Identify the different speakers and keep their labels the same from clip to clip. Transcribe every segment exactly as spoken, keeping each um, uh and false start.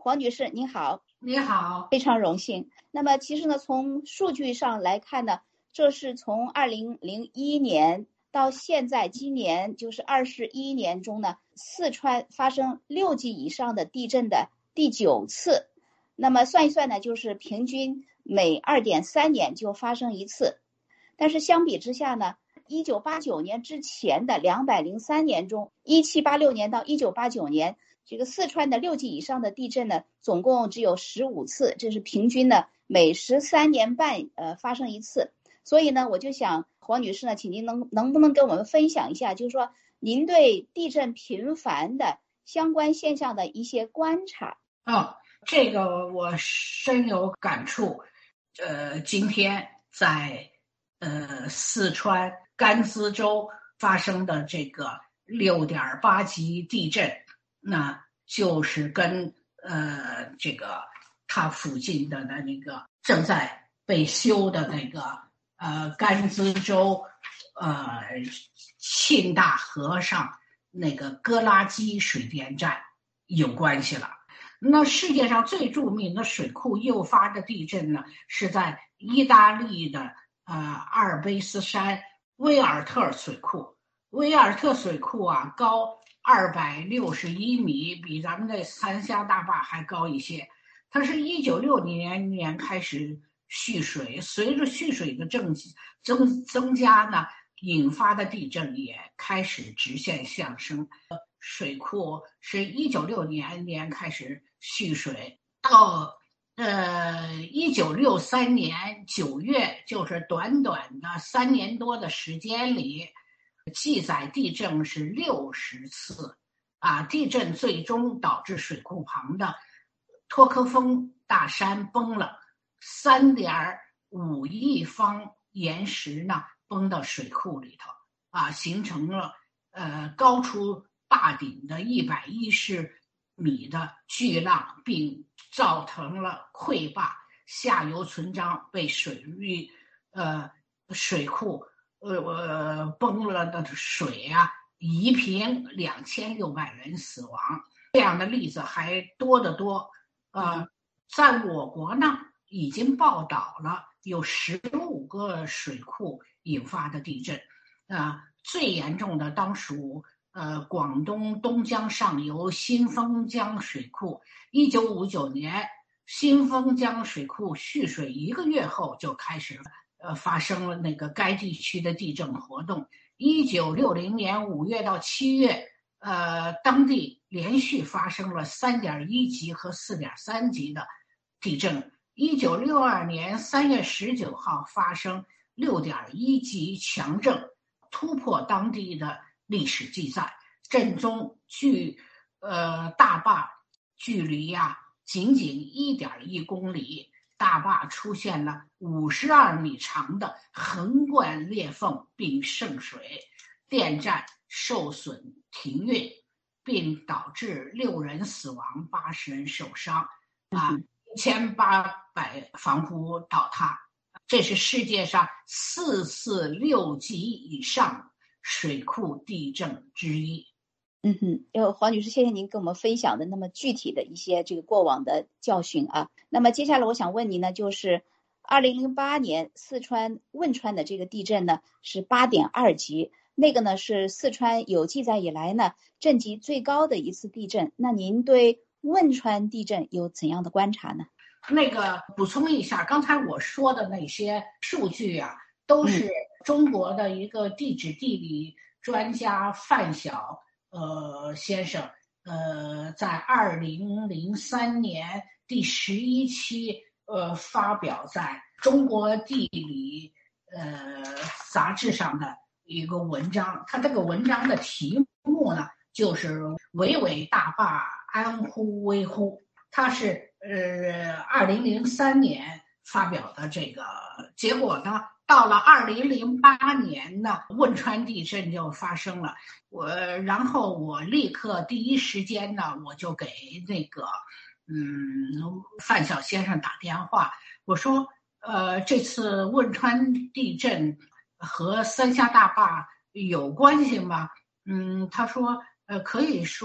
Speaker 1: 黄女士您好。
Speaker 2: 你好，
Speaker 1: 非常荣幸。那么其实呢，从数据上来看呢，这是从二零零一年到现在，今年就是二十一年中呢，四川发生六级以上的地震的第九次。那么算一算呢，就是平均每二点三年就发生一次。但是相比之下呢，一九八九年之前的两百零三年中，一七八六年到一九八九年，这个四川的六级以上的地震呢，总共只有十五次，这是平均呢每十三年半呃发生一次。所以呢，我就想黄女士呢，请您能能不能跟我们分享一下，就是说您对地震频繁的相关现象的一些观察。
Speaker 2: 哦，这个我深有感触。呃，今天在呃四川甘孜州发生的这个六点八级地震，那就是跟呃这个它附近的的那个正在被修的那个呃甘孜州呃沁大河上那个哥拉基水电站有关系了。那世界上最著名的水库诱发的地震呢，是在意大利的呃阿尔卑斯山威尔特水库。威尔特水库啊，高二百六十一米，比咱们的三峡大坝还高一些。它是一九六零年开始蓄水，随着蓄水的增增增加呢，引发的地震也开始直线上升。水库是一九六零年开始蓄水，到呃一九六三年九月，就是短短的三年多的时间里，记载地震是六十次啊。地震最终导致水库旁的托科峰大山崩了，三点五亿方岩石呢崩到水库里头啊，形成了呃高出坝顶的一百一十米的巨浪，并造成了溃坝，下游存张被水域呃水库呃呃崩了的水啊夷平，两千六百人死亡。这样的例子还多得多。呃，在我国呢，已经报道了有十五个水库引发的地震，啊、呃，最严重的当属呃广东东江上游新丰江水库。一九五九年，新丰江水库蓄水一个月后就开始呃发生了那个该地区的地震活动。一九六零年五月到七月。呃，当地连续发生了三点一级和四点三级的地震。一九六二年三月十九号发生六点一级强震，突破当地的历史记载。震中距呃大坝距离呀、啊、仅仅一点一公里，大坝出现了五十二米长的横贯裂缝并渗水，电站受损停运，并导致六人死亡，八十人受伤，啊，一千八百房屋倒塌。这是世界上四次六级以上水库地震之一。
Speaker 1: 嗯哼，呃，黄女士，谢谢您跟我们分享的那么具体的一些这个过往的教训啊。那么接下来我想问您呢，就是二零零八年四川汶川的这个地震呢是八点二级。那个呢是四川有记载以来呢震级最高的一次地震。那您对汶川地震有怎样的观察呢？
Speaker 2: 那个补充一下，刚才我说的那些数据啊，都是中国的一个地质地理专家范晓呃先生呃在二零零三年第十一期呃发表在中国地理呃杂志上的一个文章。他这个文章的题目呢，就是巍巍大坝安乎危乎。他是呃二零零三年发表的这个，结果呢，到了二零零八年呢，汶川地震就发生了。我然后我立刻第一时间呢，我就给那个嗯范晓先生打电话，我说呃这次汶川地震和三峡大坝有关系吗？嗯，他说呃可以说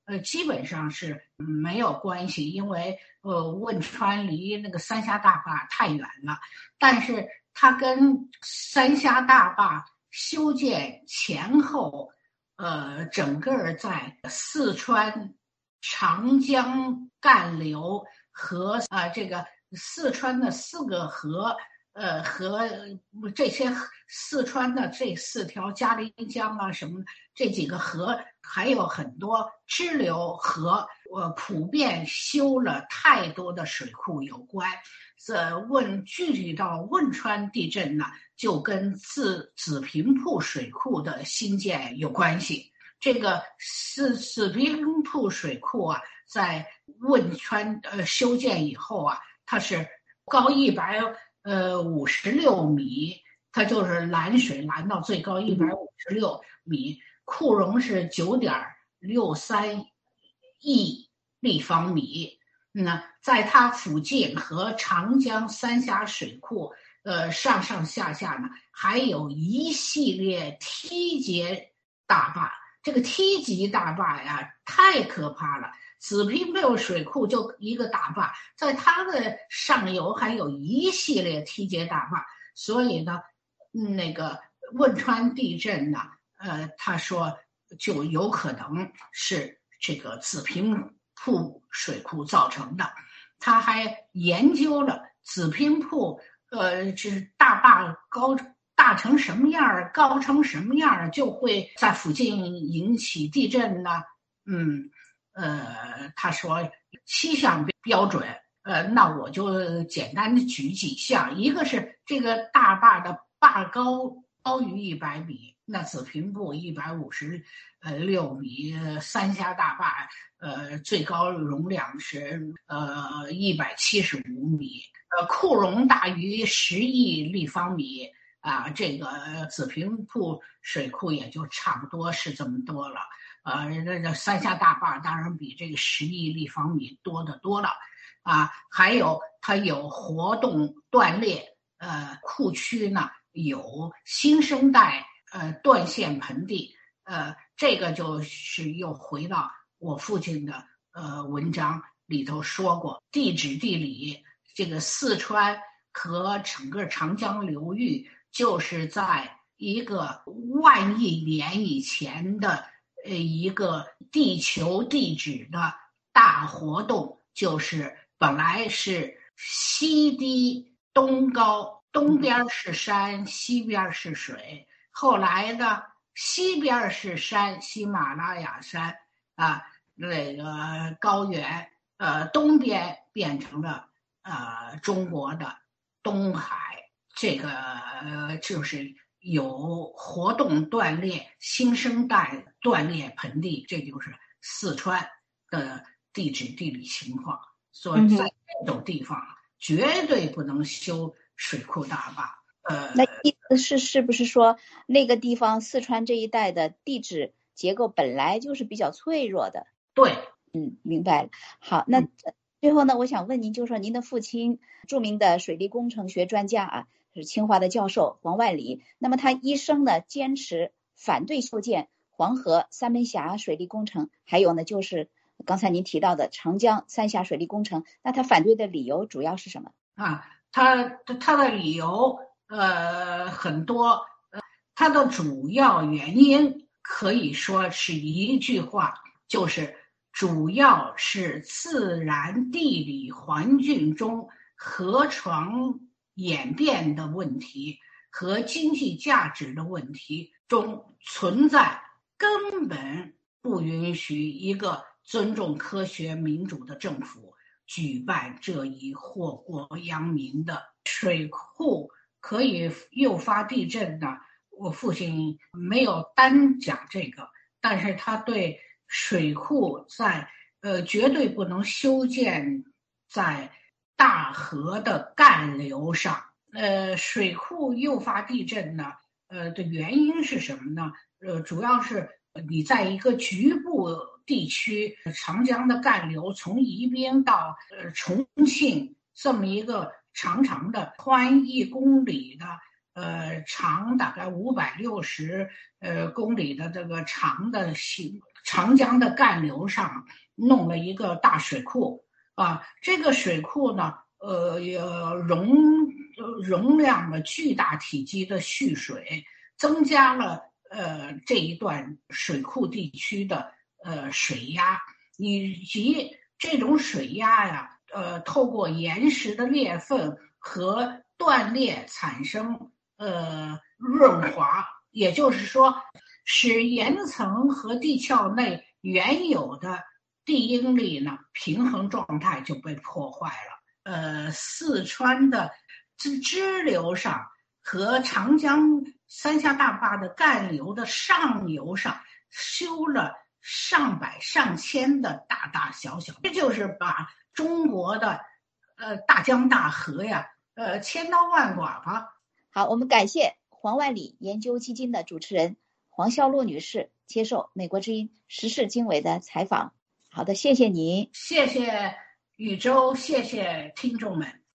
Speaker 2: 呃，基本上是没有关系，因为呃汶川离那个三峡大坝太远了，但是它跟三峡大坝修建前后，呃，整个在四川长江干流和啊、呃、这个四川的四个河。呃，和这些四川的这四条嘉陵江啊，什么这几个河，还有很多支流河，呃，普遍修了太多的水库有关。这汶具体到汶川地震呢，就跟自子平铺水库的兴建有关系。这个是子平铺水库啊，在汶川呃修建以后啊，它是高一百。呃，五十六米，它就是拦水拦到最高一百五十六米，库容是九点六三亿立方米。那在它附近和长江三峡水库，呃，上上下下呢，还有一系列梯节大坝。这个梯级大坝呀，太可怕了。子平铺水库就一个大坝，在它的上游还有一系列梯节大坝，所以呢，那个汶川地震呢，呃，他说就有可能是这个子平铺水库造成的。他还研究了子平铺，呃，这大坝高大成什么样，高成什么样，就会在附近引起地震呢？嗯。呃，他说七项标准，呃，那我就简单的举几项。一个是这个大坝的坝高高于一百米，那子平铺一百五十呃六米，三峡大坝呃最高容量是呃一百七十五米，呃库容大于十亿立方米啊，这个子平铺水库也就差不多是这么多了。呃，那个三峡大坝当然比这个十亿立方米多得多了，啊，还有它有活动断裂，呃，库区呢有新生代呃断线盆地，呃，这个就是又回到我父亲的呃文章里头说过，地质地理，这个四川和整个长江流域就是在一个万亿年以前的。呃，一个地球地质的大活动，就是本来是西低东高，东边是山，西边是水。后来呢，西边是山，喜马拉雅山啊，那个高原，呃，东边变成了呃中国的东海，这个呃就是有活动断裂、新生代断裂盆地，这就是四川的地质地理情况。所以在这种地方，绝对不能修水库大坝。呃，
Speaker 1: 那意思是是不是说那个地方四川这一带的地质结构本来就是比较脆弱的？
Speaker 2: 对，
Speaker 1: 嗯，明白了。好，那最后呢，我想问您，就是说您的父亲著名的水利工程学专家啊，是清华的教授黄万里。那么他一生呢坚持反对修建黄河三门峡水利工程，还有呢就是刚才您提到的长江三峡水利工程。那他反对的理由主要是什么
Speaker 2: 啊？他他的理由呃很多，呃，他的主要原因可以说是一句话，就是主要是自然地理环境中河床演变的问题和经济价值的问题中存在根本不允许一个尊重科学民主的政府举办这一祸国殃民的水库可以诱发地震的。我父亲没有单讲这个，但是他对水库在呃绝对不能修建在大河的干流上。呃，水库诱发地震呢，呃的原因是什么呢？呃，主要是你在一个局部地区，长江的干流从宜宾到呃重庆这么一个长长的宽一公里的。呃，长大概五百六十呃公里的这个长的行长江的干流上弄了一个大水库啊，这个水库呢，呃，容容量了巨大体积的蓄水，增加了呃这一段水库地区的呃水压，以及这种水压呀，呃，透过岩石的裂缝和断裂产生呃润滑，也就是说，使岩层和地壳内原有的地应力呢平衡状态就被破坏了。呃，四川的支支流上和长江三峡大坝的干流的上游上修了上百上千的大大小小，这就是把中国的呃大江大河呀，呃千刀万剐吧。
Speaker 1: 好，我们感谢黄万里研究基金的主持人黄孝洛女士接受美国之音时事经纬的采访。好的，谢谢你，
Speaker 2: 谢谢宇宙，谢谢听众们。